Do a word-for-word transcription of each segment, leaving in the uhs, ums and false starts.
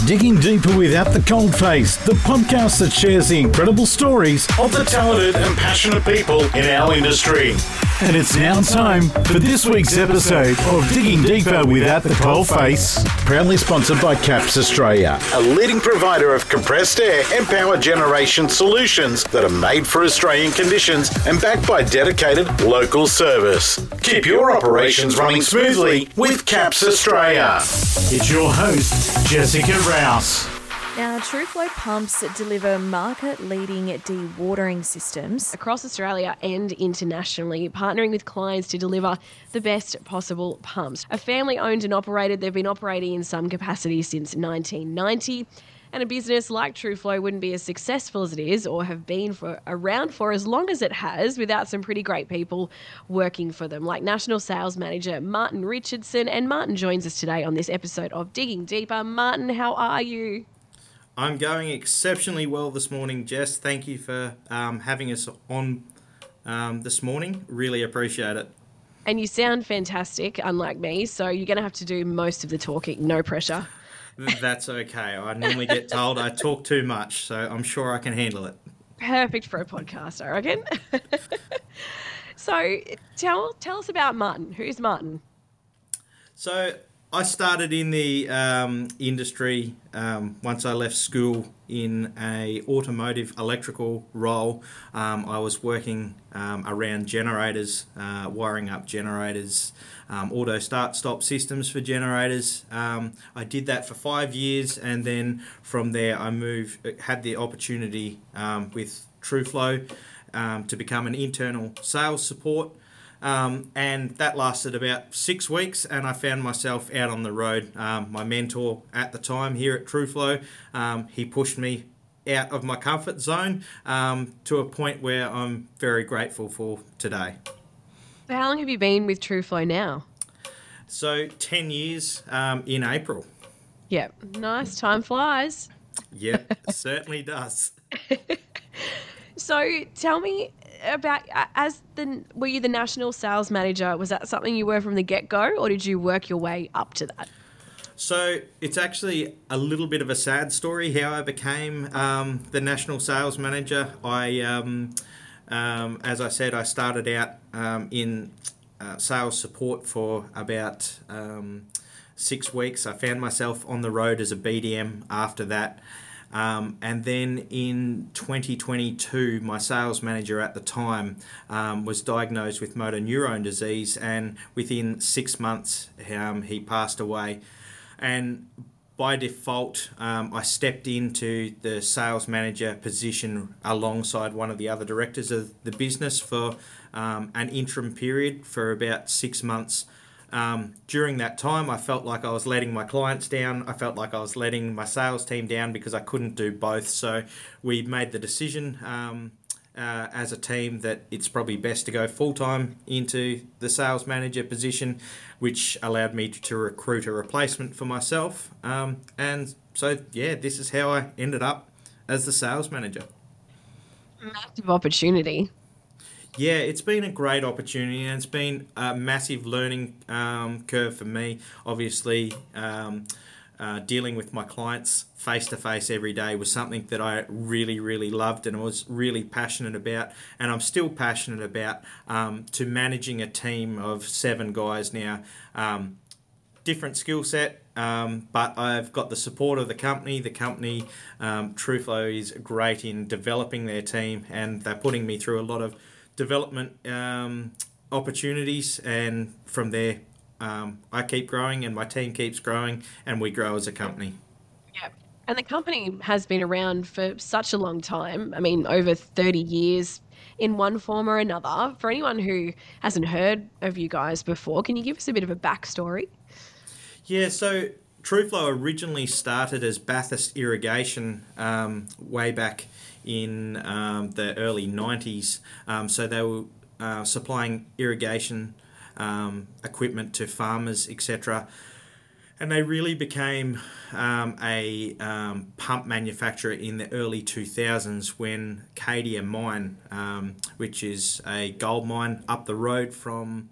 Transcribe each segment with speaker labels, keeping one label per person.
Speaker 1: Digging Deeper Without the Coldface, the podcast that shares the incredible stories of the talented and passionate people in our industry. And it's now time for this week's episode of Digging Deeper Without the Coldface. Proudly sponsored by CAPS Australia, a leading provider of compressed air and power generation solutions that are made for Australian conditions and backed by dedicated local service. Keep your operations running smoothly with CAPS Australia. It's your host, Jessica Rouse.
Speaker 2: Now, TrueFlow pumps deliver market-leading dewatering systems
Speaker 3: across Australia and internationally, partnering with clients to deliver the best possible pumps. A family-owned and operated, they've been operating in some capacity since nineteen ninety, and a business like TrueFlow wouldn't be as successful as it is or have been for around for as long as it has without some pretty great people working for them, like National Sales Manager Martin Richardson. And Martin joins us today on this episode of Digging Deeper. Martin, how are you?
Speaker 4: I'm going exceptionally well this morning, Jess. Thank you for um, having us on um, this morning. Really appreciate it.
Speaker 3: And you sound fantastic, unlike me, so you're going to have to do most of the talking. No pressure.
Speaker 4: That's okay. I normally get told I talk too much, so I'm sure I can handle it.
Speaker 3: Perfect for a podcast, I reckon. So tell tell us about Martin. Who's Martin?
Speaker 4: So I started in the um, industry um, once I left school in a automotive electrical role. Um, I was working um, around generators, uh, wiring up generators, um, auto start stop systems for generators. Um, I did that for five years, and then from there I moved, had the opportunity um, with TrueFlow um, to become an internal sales support. Um, and that lasted about six weeks, and I found myself out on the road. Um, my mentor at the time here at TrueFlow, um, he pushed me out of my comfort zone um, to a point where I'm very grateful for today.
Speaker 3: How long have you been with TrueFlow now?
Speaker 4: So ten years um, in April.
Speaker 3: Yep, nice. Time flies.
Speaker 4: Yep, certainly does.
Speaker 3: So tell me about, as the were you the national sales manager? Was that something you were from the get-go, or did you work your way up to that?
Speaker 4: So it's actually a little bit of a sad story how I became um, the national sales manager. I, um, um, as I said, I started out um, in uh, sales support for about um, six weeks. I found myself on the road as a B D M after that. Um, and then in twenty twenty-two, my sales manager at the time um, was diagnosed with motor neurone disease, and within six months um, he passed away. And by default, um, I stepped into the sales manager position alongside one of the other directors of the business for um, an interim period for about six months. Um, during that time, I felt like I was letting my clients down. I felt like I was letting my sales team down because I couldn't do both. So we made the decision um, uh, as a team that it's probably best to go full-time into the sales manager position, which allowed me to recruit a replacement for myself. Um, and so, yeah, this is how I ended up as the sales manager.
Speaker 3: Massive opportunity.
Speaker 4: Yeah, it's been a great opportunity, and it's been a massive learning um, curve for me. Obviously, um, uh, dealing with my clients face-to-face every day was something that I really, really loved and I was really passionate about, and I'm still passionate about, um, to managing a team of seven guys now. Um, different skill set, um, but I've got the support of the company. The company, um, TrueFlow, is great in developing their team, and they're putting me through a lot of development um, opportunities, and from there um, I keep growing and my team keeps growing and we grow as a company.
Speaker 3: Yeah, and the company has been around for such a long time. I mean, over thirty years in one form or another. For anyone who hasn't heard of you guys before, can you give us a bit of a backstory?
Speaker 4: Yeah, so TrueFlow originally started as Bathurst Irrigation um, way back in um, the early nineties. Um, so they were uh, supplying irrigation um, equipment to farmers, et cetera. And they really became um, a um, pump manufacturer in the early two thousands when Cadia Mine, um, which is a gold mine up the road from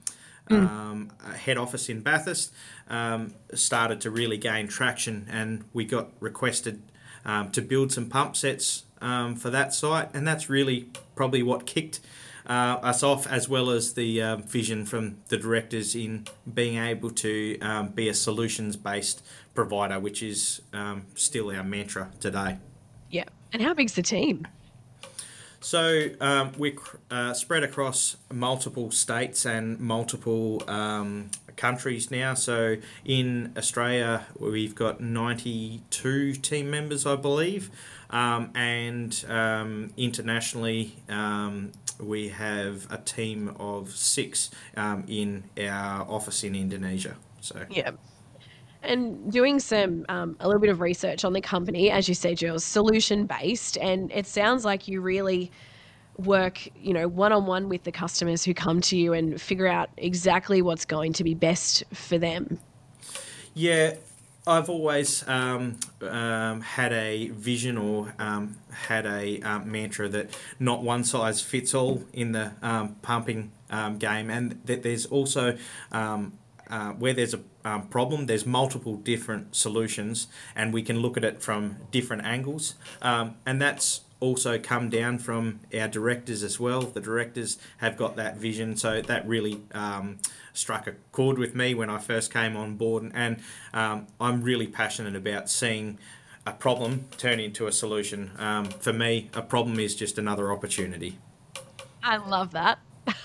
Speaker 4: um, head office in Bathurst um, started to really gain traction, and we got requested um, to build some pump sets um, for that site, and that's really probably what kicked uh, us off, as well as the uh, vision from the directors in being able to um, be a solutions-based provider, which is um, still our mantra today.
Speaker 3: Yeah. And how big's the team?
Speaker 4: So um, we're uh, spread across multiple states and multiple um, countries now. So in Australia, we've got ninety-two team members, I believe. Um, and um, internationally, um, we have a team of six um, in our office in Indonesia. So
Speaker 3: Yeah. And doing some um, a little bit of research on the company, as you said, you're solution based, and it sounds like you really work, you know, one on one with the customers who come to you and figure out exactly what's going to be best for them.
Speaker 4: Yeah, I've always um, um, had a vision or um, had a um, mantra that not one size fits all in the um, pumping um, game, and that there's also um, uh, where there's a um, problem, there's multiple different solutions, and we can look at it from different angles, um, and that's also come down from our directors as well. The directors have got that vision, so that really um, struck a chord with me when I first came on board, and, and um, I'm really passionate about seeing a problem turn into a solution. Um, for me, a problem is just another opportunity.
Speaker 3: I love that.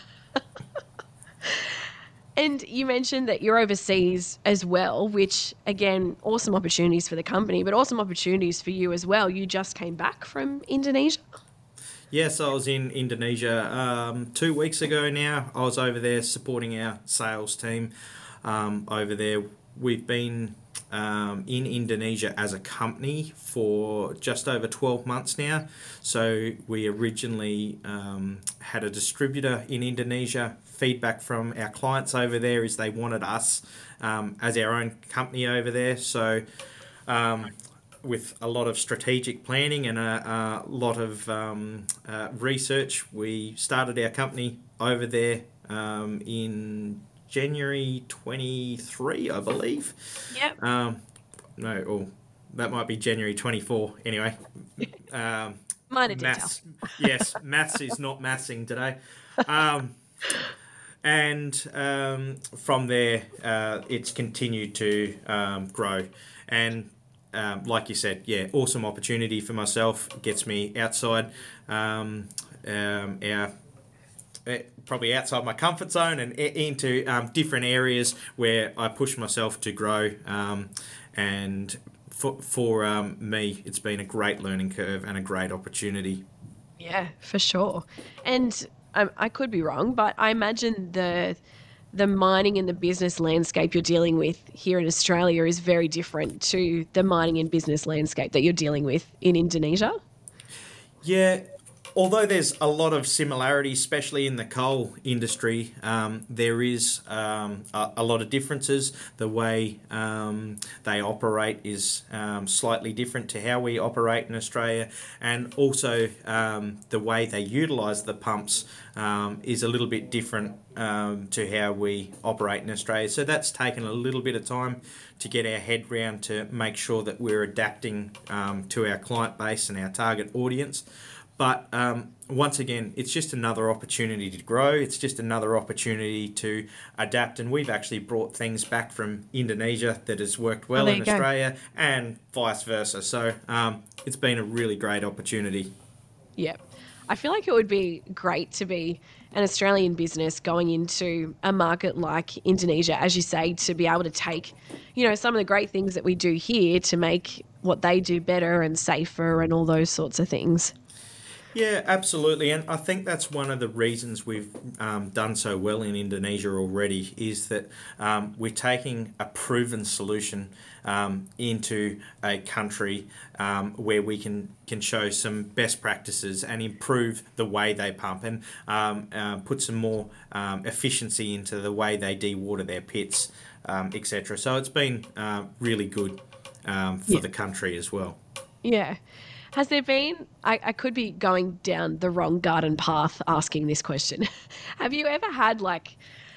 Speaker 3: And you mentioned that you're overseas as well, which, again, awesome opportunities for the company, but awesome opportunities for you as well. You just came back from Indonesia?
Speaker 4: Yes, I was in Indonesia um, two weeks ago now. I was over there supporting our sales team um, over there. We've been um, in Indonesia as a company for just over twelve months now. So we originally um, had a distributor in Indonesia. Feedback from our clients over there is they wanted us um, as our own company over there. So um, with a lot of strategic planning and a, a lot of um, uh, research, we started our company over there um, in January twenty-three, I believe.
Speaker 3: Yep.
Speaker 4: Um, no, or that might be January twenty-four. Anyway, um,
Speaker 3: Minor detail.
Speaker 4: maths. Yes, maths is not mathsing today. Um, and um, from there, uh, it's continued to um, grow. And um, like you said, yeah, awesome opportunity for myself. Gets me outside um, um, our probably outside my comfort zone and into um, different areas where I push myself to grow. Um, and for, for um, me, it's been a great learning curve and a great opportunity.
Speaker 3: Yeah, for sure. And I, I could be wrong, but I imagine the the mining and the business landscape you're dealing with here in Australia is very different to the mining and business landscape that you're dealing with in Indonesia.
Speaker 4: Yeah, although there's a lot of similarities, especially in the coal industry, um, there is um, a, a lot of differences. The way um, they operate is um, slightly different to how we operate in Australia, and also um, the way they utilise the pumps um, is a little bit different um, to how we operate in Australia. So that's taken a little bit of time to get our head round to make sure that we're adapting um, to our client base and our target audience. But um, once again, it's just another opportunity to grow. It's just another opportunity to adapt. And we've actually brought things back from Indonesia that has worked well
Speaker 3: Oh, there
Speaker 4: in
Speaker 3: you go.
Speaker 4: Australia and vice versa. So um, it's been a really great opportunity.
Speaker 3: Yeah. I feel like it would be great to be an Australian business going into a market like Indonesia, as you say, to be able to take, you know, some of the great things that we do here to make what they do better and safer and all those sorts of things.
Speaker 4: Yeah, absolutely. And I think that's one of the reasons we've um, done so well in Indonesia already is that um, we're taking a proven solution um, into a country um, where we can, can show some best practices and improve the way they pump and um, uh, put some more um, efficiency into the way they dewater their pits, um, et cetera. So it's been uh, really good um, for
Speaker 3: Yeah.
Speaker 4: the country as well.
Speaker 3: Yeah. Has there been, I, I could be going down the wrong garden path asking this question. Have you ever had like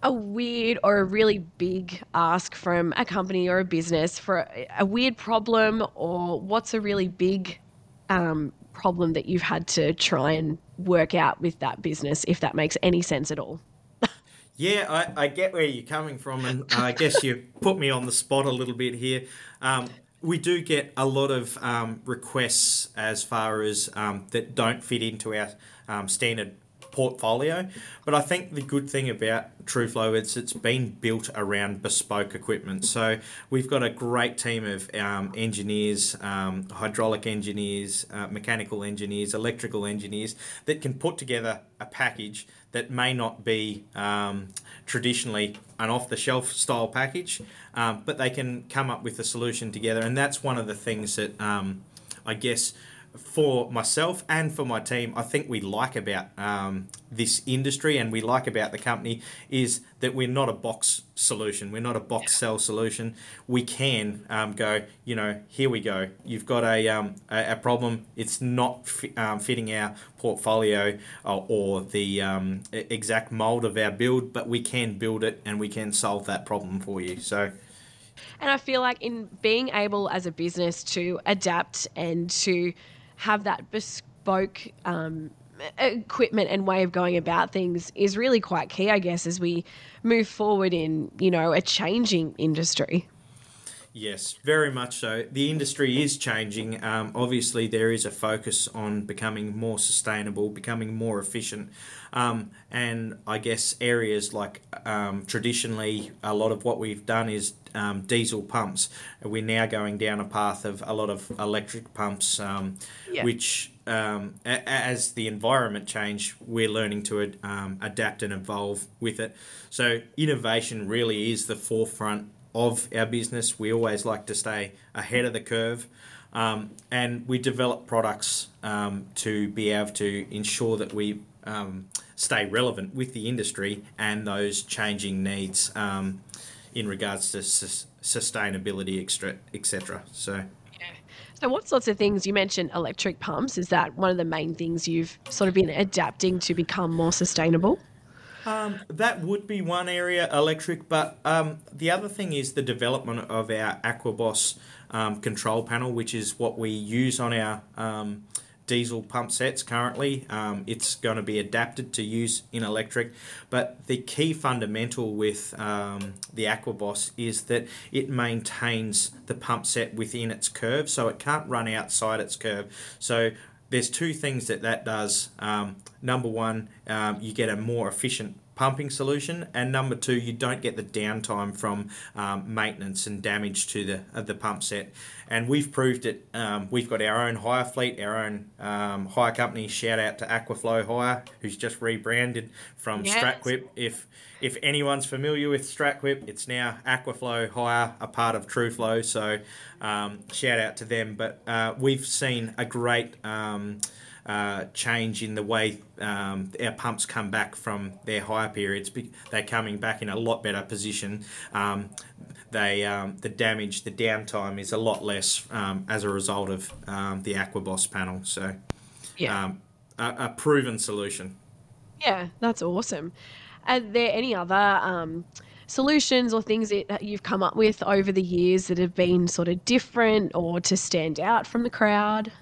Speaker 3: a weird or a really big ask from a company or a business for a, a weird problem, or what's a really big um, problem that you've had to try and work out with that business, if that makes any sense at all?
Speaker 4: Yeah, I, I get where you're coming from, and I guess you put me on the spot a little bit here. Um, we do get a lot of um, requests as far as um, that don't fit into our um, standard portfolio, but I think the good thing about TrueFlow is it's been built around bespoke equipment. So we've got a great team of um, engineers, um, hydraulic engineers, uh, mechanical engineers, electrical engineers that can put together a package that may not be um, traditionally an off-the-shelf style package, um, but they can come up with a solution together, and that's one of the things that um, I guess for myself and for my team, I think we like about um, this industry and we like about the company is that we're not a box solution. We're not a box sell solution. We can um, go, you know, here we go. You've got a um, a, a problem. It's not fi- um, fitting our portfolio or, or the um, exact mold of our build, but we can build it and we can solve that problem for you. So.
Speaker 3: And I feel like in being able as a business to adapt and to have that bespoke um, equipment and way of going about things is really quite key, I guess, as we move forward in, you know, a changing industry.
Speaker 4: Yes, very much so. The industry is changing. Um, obviously, there is a focus on becoming more sustainable, becoming more efficient. Um, and I guess areas like um, traditionally, a lot of what we've done is um, diesel pumps. We're now going down a path of a lot of electric pumps, um,
Speaker 3: Yeah.
Speaker 4: which um, a- as the environment change, we're learning to um, adapt and evolve with it. So innovation really is the forefront of our business. We always like to stay ahead of the curve, um, and we develop products um, to be able to ensure that we um, stay relevant with the industry and those changing needs um, in regards to sus- sustainability, et cetera. So.
Speaker 3: So what sorts of things, you mentioned electric pumps, is that one of the main things you've sort of been adapting to become more sustainable?
Speaker 4: Um, that would be one area, electric, but um, the other thing is the development of our Aquaboss um, control panel, which is what we use on our um, diesel pump sets currently. Um, it's going to be adapted to use in electric, but the key fundamental with um, the Aquaboss is that it maintains the pump set within its curve, so it can't run outside its curve. So there's two things that that does. Um, number one, um, you get a more efficient pumping solution, and number two, you don't get the downtime from um, maintenance and damage to the uh, the pump set. And we've proved it. Um, we've got our own hire fleet, our own um, hire company. Shout out to Aquaflow Hire, who's just rebranded from
Speaker 3: Yes.
Speaker 4: StratQuip. If if anyone's familiar with StratQuip, it's now Aquaflow Hire, a part of TrueFlow. So um, shout out to them. But uh, we've seen a great um, uh, change in the way um, our pumps come back from their hire periods. They're coming back in a lot better position. Um, they um, the damage, the downtime is a lot less um, as a result of um, the Aquaboss panel. So
Speaker 3: Yeah.
Speaker 4: um, a, a proven solution.
Speaker 3: Yeah, that's awesome. Are there any other um, solutions or things that you've come up with over the years that have been sort of different or to stand out from the crowd?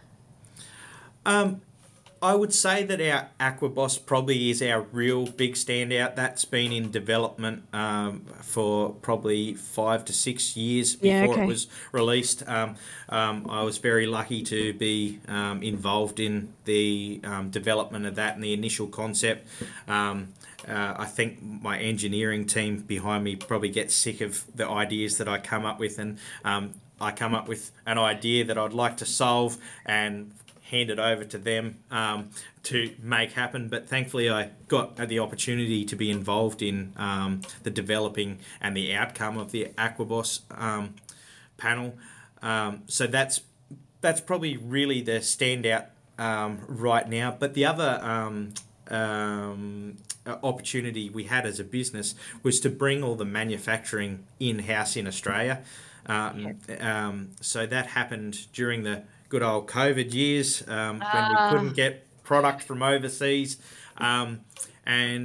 Speaker 4: Um, I would say that our Aquaboss probably is our real big standout. That's been in development um, for probably five to six years
Speaker 3: Yeah,
Speaker 4: before
Speaker 3: okay.
Speaker 4: it was released. Um, um, I was very lucky to be um, involved in the um, development of that and the initial concept. Um, uh, I think my engineering team behind me probably gets sick of the ideas that I come up with, and um, I come up with an idea that I'd like to solve and hand it over to them um, to make happen. But thankfully I got the opportunity to be involved in um, the developing and the outcome of the Aquaboss um, panel. Um, so that's that's probably really the standout um, right now. But the other um, um, opportunity we had as a business was to bring all the manufacturing in-house in Australia. Um, um, so that happened during the good old COVID years um, when we couldn't get product from overseas, um, and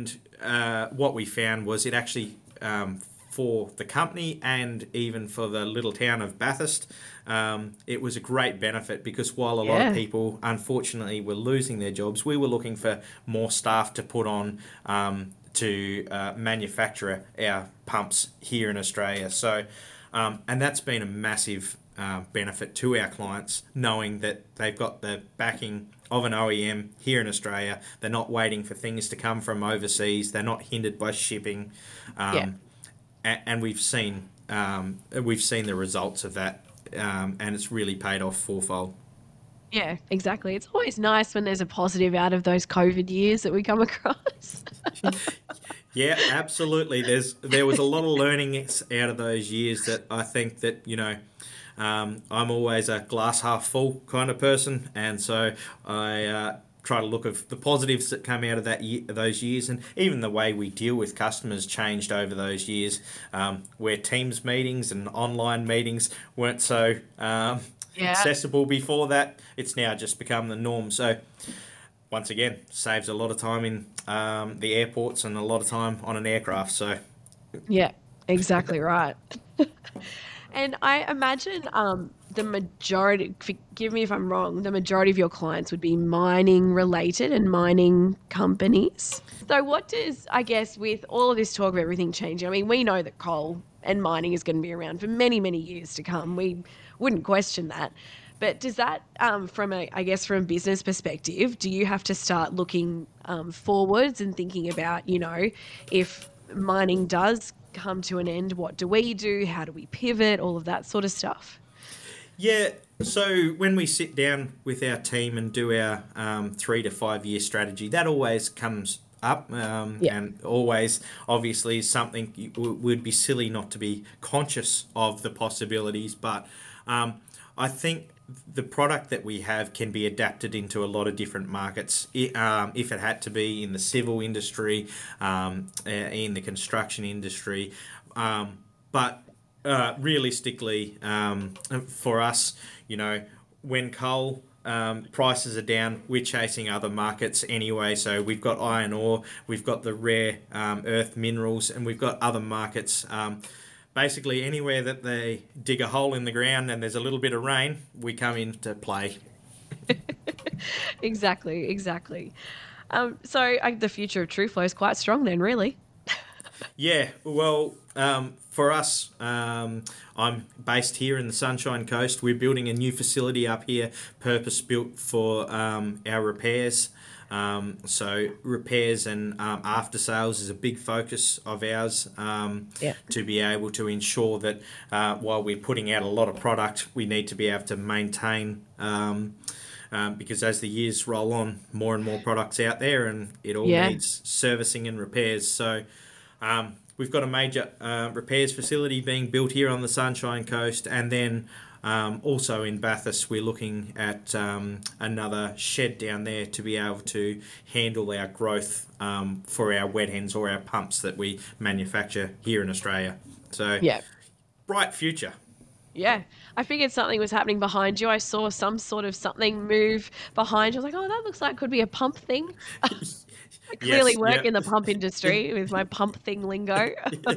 Speaker 4: uh, what we found was it actually, um, for the company and even for the little town of Bathurst, um, it was a great benefit because while a
Speaker 3: Yeah.
Speaker 4: lot of people unfortunately were losing their jobs, we were looking for more staff to put on um, to uh, manufacture our pumps here in Australia. So, um, and that's been a massive uh, benefit to our clients, knowing that they've got the backing of an O E M here in Australia. They're not waiting for things to come from overseas. They're not hindered by shipping. Um,
Speaker 3: Yeah.
Speaker 4: And we've seen um, we've seen the results of that, um, and it's really paid off fourfold.
Speaker 3: Yeah, exactly. It's always nice when there's a positive out of those COVID years that we come across.
Speaker 4: Yeah, absolutely. There's there was a lot of learning out of those years that I think that you know. Um, I'm always a glass half full kind of person, and so I uh, try to look at the positives that come out of that year, those years, and even the way we deal with customers changed over those years, um, where Teams meetings and online meetings weren't so um,
Speaker 3: Yeah.
Speaker 4: accessible before that. It's now just become the norm. So once again, saves a lot of time in um, the airports and a lot of time on an aircraft. So
Speaker 3: Yeah, exactly right. And I imagine um, the majority, forgive me if I'm wrong, the majority of your clients would be mining related and mining companies. So, what does, I guess, with all of this talk of everything changing, I mean, we know that coal and mining is going to be around for many, many years to come. We wouldn't question that. But does that, um, from a, I guess, from a business perspective, do you have to start looking um, forwards and thinking about, you know, if mining does come to an end, what do we do? How do we pivot? All of that sort of stuff.
Speaker 4: yeah, so when we sit down with our team and do our um, three to five year strategy, that always comes up, um,
Speaker 3: Yeah.
Speaker 4: and always obviously something you- w- would be silly not to be conscious of the possibilities. But um, I think the product that we have can be adapted into a lot of different markets. It, um, if it had to be in the civil industry, um, uh, in the construction industry, um, but uh, realistically, um, for us, you know, when coal um, prices are down, we're chasing other markets anyway. So we've got iron ore, we've got the rare um, earth minerals, and we've got other markets. Um, Basically, anywhere that they dig a hole in the ground and there's a little bit of rain, we come into play.
Speaker 3: Exactly, exactly. Um, so uh, the future of TrueFlow is quite strong then, really.
Speaker 4: Yeah, well, um, for us, um, I'm based here in the Sunshine Coast. We're building a new facility up here, purpose-built for um, our repairs. Um, so repairs and um, after sales is a big focus of ours, um,
Speaker 3: Yeah.
Speaker 4: to be able to ensure that uh, while we're putting out a lot of product, we need to be able to maintain, um, um, because as the years roll on, more and more products out there, and it all
Speaker 3: Yeah.
Speaker 4: needs servicing and repairs. So um, we've got a major uh, repairs facility being built here on the Sunshine Coast, and then Um, also in Bathurst, we're looking at um, another shed down there to be able to handle our growth um, for our wet hens or our pumps that we manufacture here in Australia. So,
Speaker 3: Yeah.
Speaker 4: bright future.
Speaker 3: Yeah. I figured something was happening behind you. I saw some sort of something move behind you. I was like, oh, that looks like could be a pump thing. I clearly
Speaker 4: Yes,
Speaker 3: work
Speaker 4: yeah.
Speaker 3: in the pump industry with my pump thing lingo.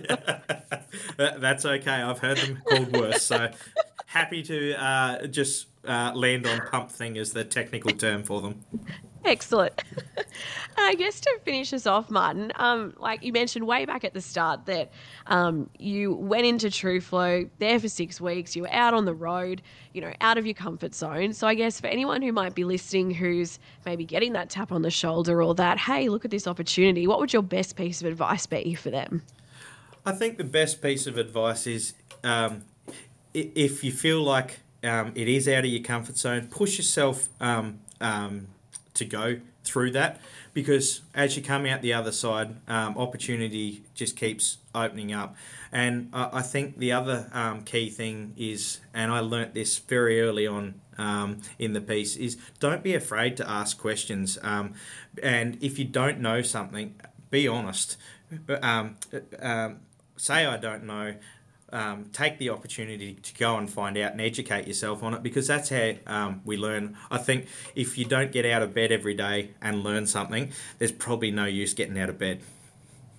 Speaker 4: That, that's okay. I've heard them called worse. So, happy to uh, just uh, land on pump thing as the technical term for them.
Speaker 3: Excellent. I guess to finish us off, Martin, um, like you mentioned way back at the start that um, you went into TrueFlow there for six weeks. You were out on the road, you know, out of your comfort zone. So I guess for anyone who might be listening who's maybe getting that tap on the shoulder or that, hey, look at this opportunity, what would your best piece of advice be for them?
Speaker 4: I think the best piece of advice is um, i- if you feel like um, it is out of your comfort zone, push yourself um, um, to go through that, because as you come out the other side, um, opportunity just keeps opening up. And I, I think the other um, key thing is, and I learnt this very early on um, in the piece, is don't be afraid to ask questions. Um, and if you don't know something, be honest. Um, um, say I don't know. Um, take the opportunity to go and find out and educate yourself on it, because that's how um, we learn. I think if you don't get out of bed every day and learn something, there's probably no use getting out of bed.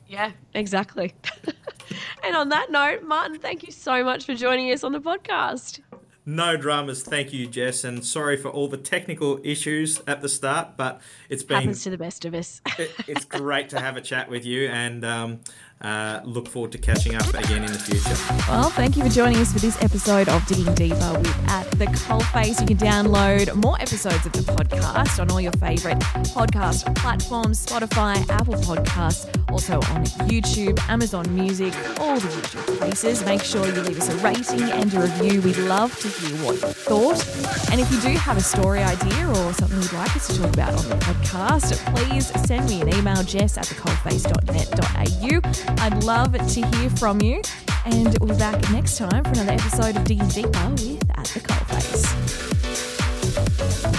Speaker 3: Yeah, exactly. And on that note, Martin, thank you so much for joining us on the podcast.
Speaker 4: No dramas. Thank you, Jess. And sorry for all the technical issues at the start, but it's been...
Speaker 3: Happens to the best of us.
Speaker 4: it, it's great to have a chat with you, and um, uh, look forward to catching up again in the future.
Speaker 2: Well, thank you for joining us for this episode of Digging Deeper with At the Coalface. You can download more episodes of the podcast on all your favourite podcast platforms, Spotify, Apple Podcasts, also on YouTube, Amazon Music, all the usual places. Make sure you leave us a rating and a review. We'd love to hear what you thought. And if you do have a story idea or something you'd like us to talk about on the podcast, please send me an email, jess at the coalface dot net dot a u. I'd love to hear from you, and we'll be back next time for another episode of Digging Deeper with At the Coalface.